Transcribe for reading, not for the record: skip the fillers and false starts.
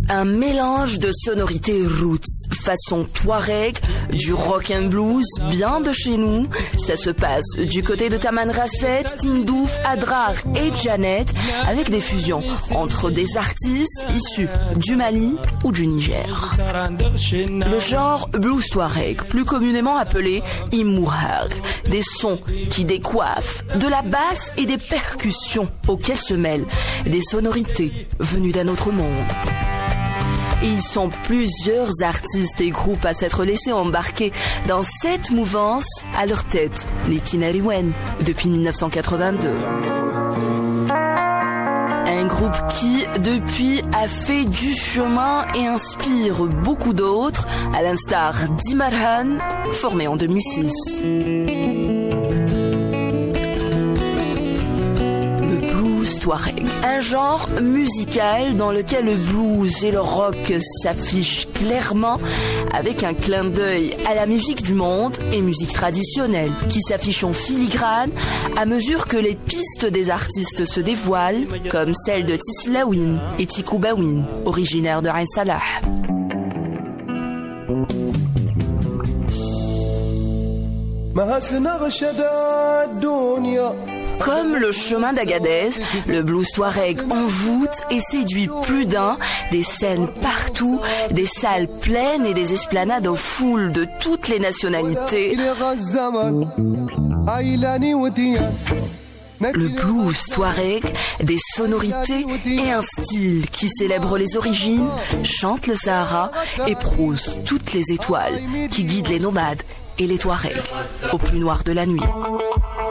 Un mélange de sonorités roots, façon touareg, du rock and blues, bien de chez nous. Ça se passe du côté de Taman Rasset, Tindouf, Adrar et Janet, avec des fusions entre des artistes issus du Mali ou du Niger. Le genre blues touareg, plus communément appelé imouhar, des sons qui décoiffent, de la basse et des percussions auxquelles se mêlent des sonorités venues d'un autre monde. Et ils sont plusieurs artistes et groupes à s'être laissés embarquer dans cette mouvance, à leur tête, les Tinariwen, depuis 1982. Un groupe qui, depuis, a fait du chemin et inspire beaucoup d'autres, à l'instar d'Imarhan, formé en 2006. Touareg. Un genre musical dans lequel le blues et le rock s'affichent clairement avec un clin d'œil à la musique du monde et musique traditionnelle qui s'affiche en filigrane à mesure que les pistes des artistes se dévoilent, comme celle de Tislawin et Tikou Bawin, originaires de Ain Salah. Comme le chemin d'Agadez, le blues touareg envoûte et séduit plus d'un, des scènes partout, des salles pleines et des esplanades aux foules de toutes les nationalités. Le blues touareg, des sonorités et un style qui célèbre les origines, chante le Sahara et prose toutes les étoiles qui guident les nomades et les touaregs au plus noir de la nuit.